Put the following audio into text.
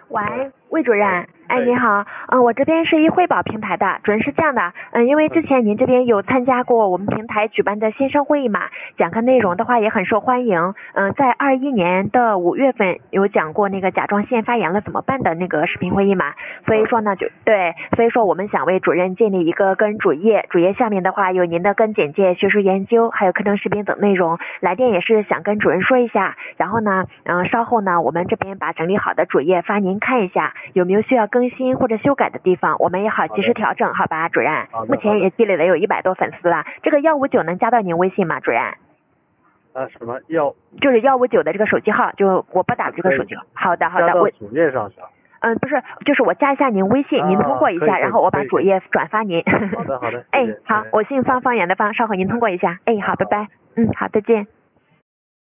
喂，魏主任，哎，你好，我这边是汇宝平台的，主任是这样的，因为之前您这边有参加过我们平台举办的线上会议嘛，讲课内容的话也很受欢迎，在21年的5月份有讲过那个甲状腺发炎了怎么办的那个视频会议嘛，所以说呢所以说我们想为主任建立一个个人主页下面的话有您的个人简介、学术研究，还有课程视频等内容，来电也是想跟主任说一下，然后呢，稍后呢我们这边把整理好的主页发您看一下，有没有需要更新或者修改的地方，我们也好及时调整，好吧，主任。目前也积累了有100多粉丝了。这个159能加到您微信吗，主任？ 什么1？ 就是159的这个手机号，就我拨打这个手机号。好的， 加到主页上去了。 不是，就是我加一下您微信，您通过一下，然后我把主页转发您。 好的。 哎，好，我姓方，方言的方，稍后您通过一下。哎，好，拜拜。好，再见。